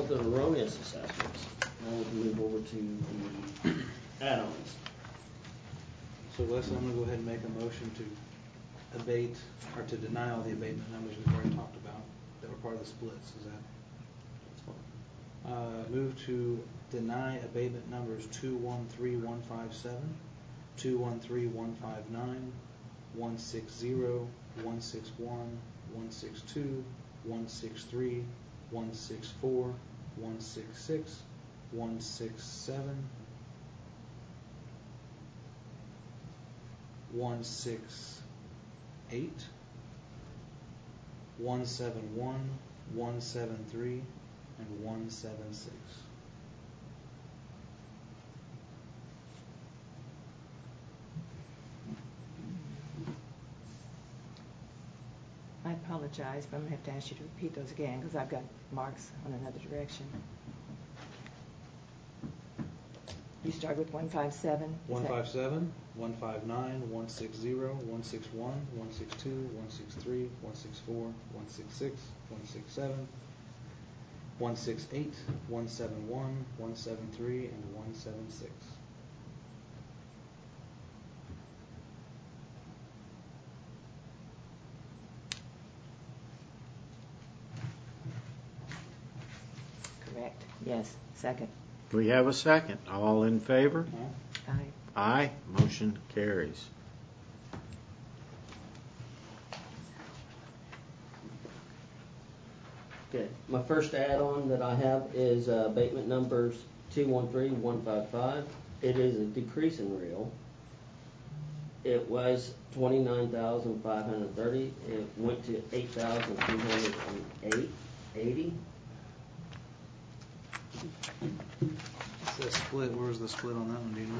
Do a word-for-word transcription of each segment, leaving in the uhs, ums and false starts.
of the erroneous assessments. Now we can move over to the add-ons. So Leslie, I'm going to go ahead and make a motion to abate, or to deny all the abatement numbers we've already talked about that were part of the splits. Is that? That's fine. Uh, move to deny abatement numbers two one three one five seven, two one three one five nine, one six zero, one six one, one six two, one six three, one six four, one six six, one six seven, one six eight, one seven one, one seven three, and one seven six. I apologize, but I'm going to have to ask you to repeat those again because I've got marks on another direction. You start with one five seven. one five seven, one five nine, one six zero, one six one, one six two, one six three, one six four, one six six, one six seven, one six eight, one seven one, one seven three, and one seven six. Correct. Yes. Second. We have a second. All in favor? Huh? Aye. Aye. Motion carries. Okay, my first add-on that I have is uh, abatement numbers two one three one five five. It is a decrease in real. It was twenty-nine thousand five hundred thirty. It went to eight thousand two hundred eighty. It's that split. Where was the split on that one? Do you know?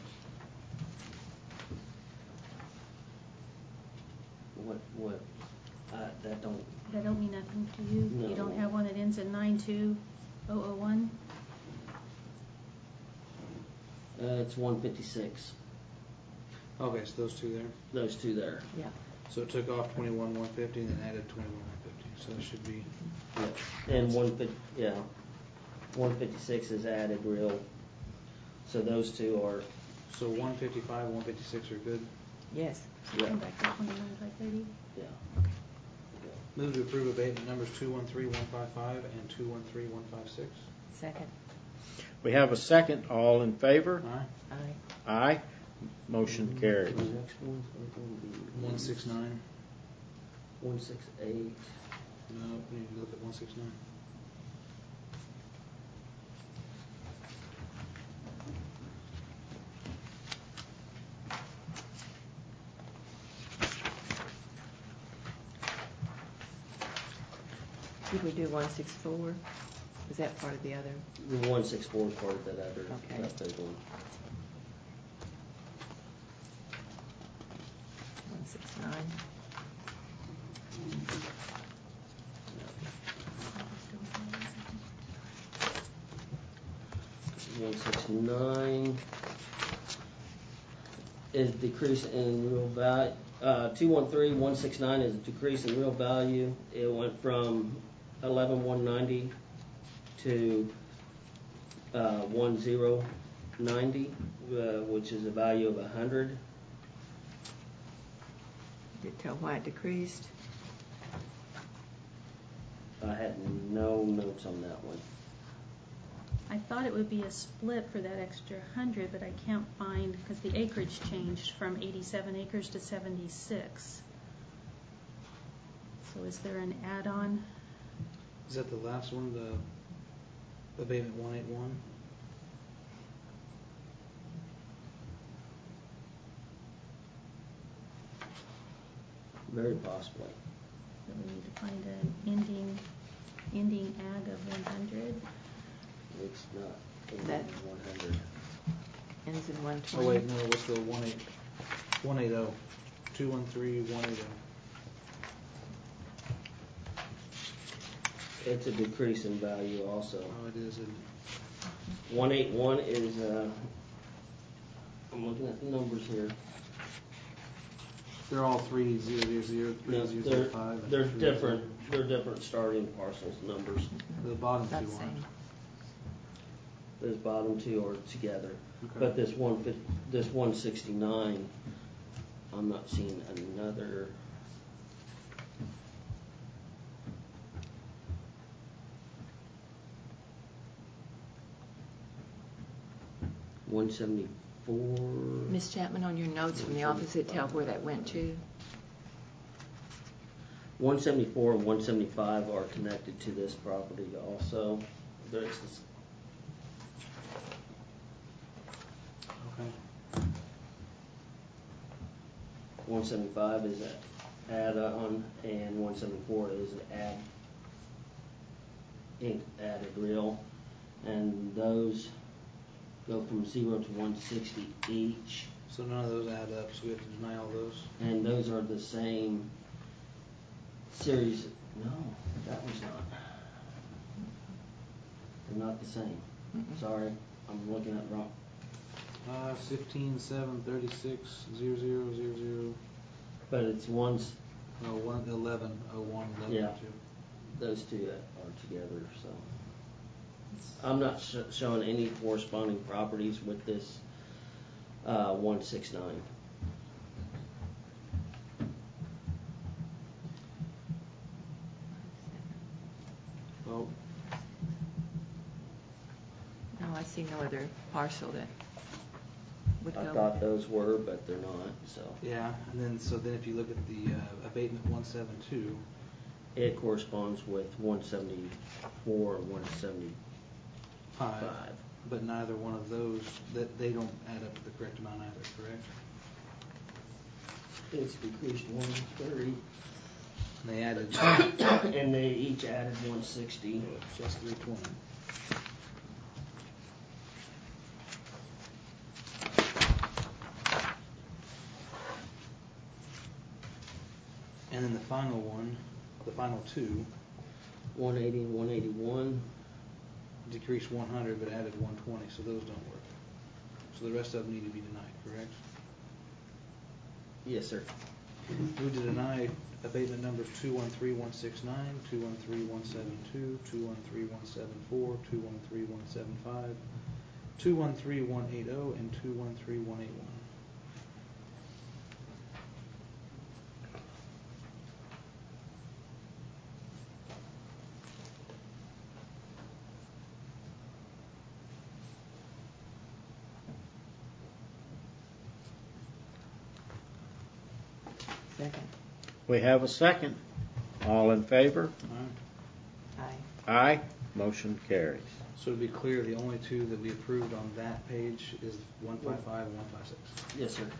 What, what, uh, that don't, That don't mean nothing to you? No. You don't have one that ends in nine two oh oh one? uh, it's one fifty-six. Okay, so those two there. Those two there. Yeah. So it took off twenty-one one fifty and then added twenty-one one fifty. So that should be. Yeah. And one fifty, yeah, one fifty-six is added real. So those two are, So one fifty-five and one fifty-six are good. Yes. yeah, Come back to twenty-nine five thirty? yeah. Move to approve abatement numbers two one three one five five and two one three one five six. Second. We have a second. All in favor? Aye. Aye. Aye. Motion carries. The next ones are going to be one six nine. one six eight. No, we need to look at one six nine. Did we do one six four? Was that part of the other? The one six four part of that other, Okay. that big one. one six nine. one six nine is decrease in real value. Uh, two one three one six nine is a decrease in real value. It went from eleven one ninety to uh, one zero ninety, uh, which is a value of a hundred. Did it tell why it decreased? I had no notes on that one. I thought it would be a split for that extra hundred, but I can't find, because the acreage changed from eighty-seven acres to seventy-six. So is there an add-on? Is that the last one, the abatement one eighty-one? Very possibly. So we need to find an ending, ending ag of one hundred. It's not That- one hundred. Ends in one Oh twenty. wait, no, what's the one eight one eighty? two one three one eighty. It's a decrease in value also. Oh, it is, isn't it? one eighty-one is, uh, I'm looking at the numbers here. They're all three zero zero zero, three No, zero they're, zero five. and they're three different, zero- they're different starting parcels numbers. The bottom That's two the aren't. same. Those bottom two are together. Okay. But this one fif, this one sixty-nine, I'm not seeing another. One seventy-four. Miss Chapman, on your notes from the office, it tell where that went to? One seventy-four and one seventy-five are connected to this property also. There's this, Okay. one seventy-five is an add-on, and one seventy-four is an add, in- added reel. And those go from zero to one sixty each, So none of those add up, so we have to deny all those? and those are the same series. No, that was not. They're not the same. Mm-mm. Sorry, I'm looking at wrong. Uh, fifteen, seven, thirty-six, zero, zero, zero, zero, But it's one's, oh, one, eleven, oh, one, eleven, Yeah. two. those two are together, so. I'm not sh- showing any corresponding properties with this, uh, one six nine. Oh, No, I see no other parcel that would I go thought with it. those were, but they're not, so. Yeah, and then, so then if you look at the uh, abatement one seven two, It corresponds with one seventy-four and one seventy-five. five, but neither one of those, that they don't add up to the correct amount either, correct? It's decreased one thirty, And they added and they each added one sixty. just three twenty. And then the final one, the final two, One eighty and one eighty-one. decreased one hundred but added one twenty, so those don't work. So the rest of them need to be denied, correct? Yes, sir. Move to deny abatement numbers two one three one six nine, two one three one seven two, two one three one seven four, two one three one seven five, two one three one eight zero, and two one three one eight one. Second. We have a second. All in favor? All right. Aye. Aye. Motion carries. So to be clear, the only two that we approved on that page is one five five and one five six. Yes, sir.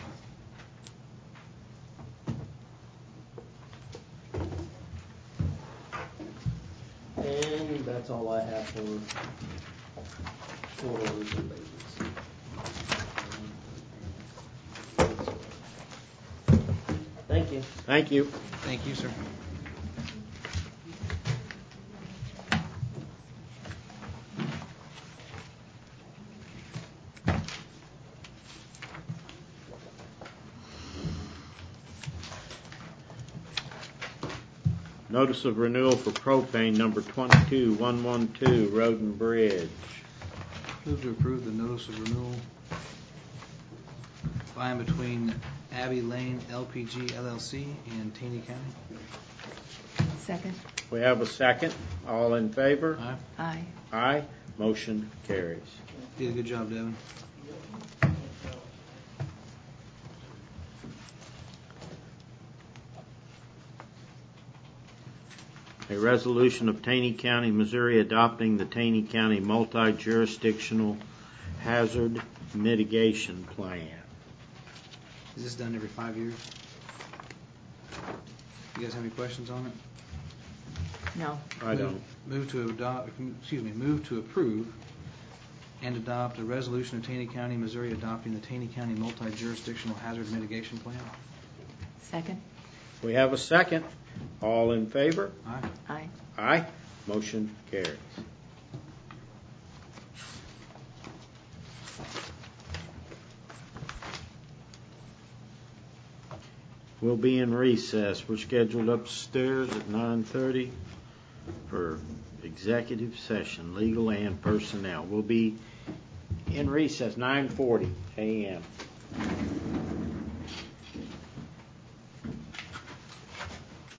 And that's all I have for short orders and abatements. Thank you. Thank you. Thank you, sir. Notice of renewal for propane number twenty-two one one two, Road and Bridge. Move to approve the notice of renewal by and between Abbey Lane L P G L L C and Taney County. Second. We have a second. All in favor? Aye. Aye. Aye. Motion carries. Did a good job, Devin. A resolution of Taney County, Missouri adopting the Taney County Multi-Jurisdictional Hazard Mitigation Plan. Is this done every five years? You guys have any questions on it? No. I don't. Move to adopt, excuse me, move to approve and adopt a resolution of Taney County, Missouri adopting the Taney County Multi-Jurisdictional Hazard Mitigation Plan. Second. We have a second. All in favor? Aye. Aye. Aye. Motion carries. We'll be in recess. We're scheduled upstairs at nine thirty for executive session, legal and personnel. We'll be in recess, nine forty a.m.